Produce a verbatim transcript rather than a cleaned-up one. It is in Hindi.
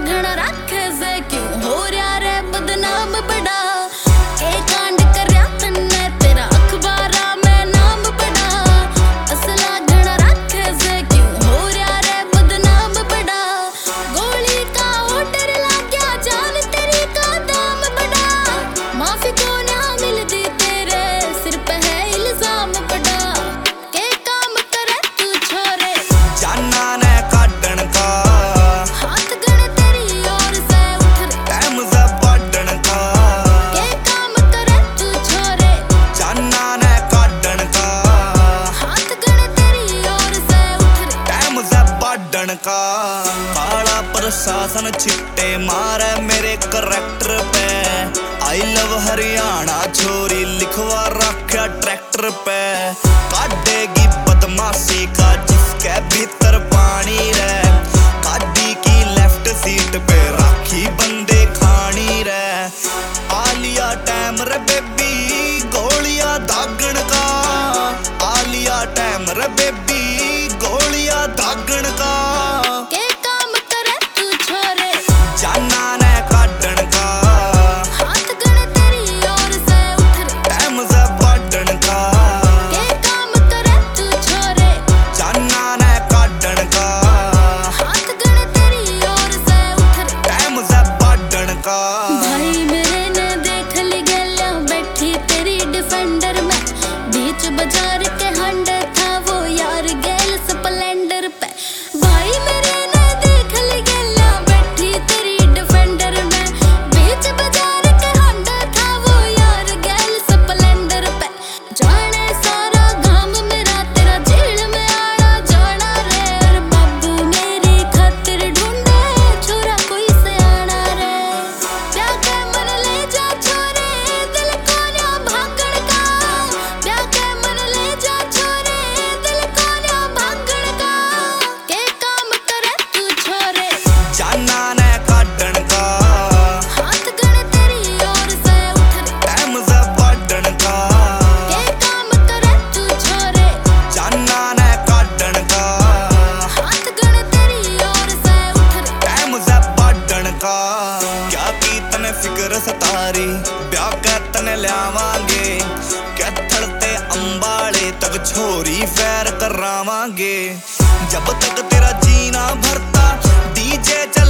घना रखे से क्यों हो रहा रे बदनाम बड़ा। के कांड करया तन्ने तेरा अखबारा में नाम बड़ा। असला घना रखे से क्यों हो रहा रे बदनाम बड़ा। गोली का ऑर्डर लग गया जान तेरी का दाम बड़ा। माफी को ना मिलती तेरे सिर पे है इल्जाम बड़ा। के काम करे तू छोरे जाना ने काटन का हाथ गण तेरी ओर से उठ रे टाइम से बढ़न का। के काम करे तू छोरे जाना ने काटन का हाथ गण तेरी ओर से उठ रे टाइम से बढ़न का। काला प्रशासन छिट्टे मारे मेरे करैक्टर पे। आई लव हरियाणा छोरी लिखवा रखा ट्रैक्टर पे। काटेगी बदमाशी का जिसके भीतर पानी रे। गाड़ी की लेफ्ट सीट पे राखी बंदे खानी रे। आलिया टाइम रे बेबी गोलियां दागण का। आलिया टाइम रे बेबी गोलियां दागण का। के काम करे तू छोरे जाना ने काटन का हाथ गण तेरी ओर से उठ रे टाइम से बढ़न का। के काम करे तू छोरे जाना ने काटन का हाथ गण तेरी ओर से उठ रे टाइम से बढ़न का। भाई मेरे ने देख ली गलियां बैठी तेरी डिफेंडर में। बीच बाजार के हंडे था वो यार गेल स्प्लेंडर पे। भाई मेरे ने देख ली गलियां बैठी तेरी डिफेंडर में। बीच बाजार के हंडे था वो यार गेल स्प्लेंडर पे। जाने सारा गांव मेरा तेरा जेल में आना जाना रे। और बाबू मेरी खातिर ढूंढे छोरा कोई सयाना रे। प्या के मन ले जा छोरे दिल को ना भागण का। प्या के मन ले जा छोरे दिल को ना भागण का। के काम करे तू छोरे जाना ने काटन का हाथ गण तेरी ओर से उठ रे टाइम से बढ़न का। के काम करे तू छोरे जाना ने काटन का हाथ गण तेरी ओर से उठ रे टाइम से बढ़न का। क्या की तने फिक्र सतारी ब्याह के तने ल्यावांगे। कैथड़ ते अंबाड़े तक छोरी फैर करावांगे। जब तक तेरा जीना भरता डीजे चल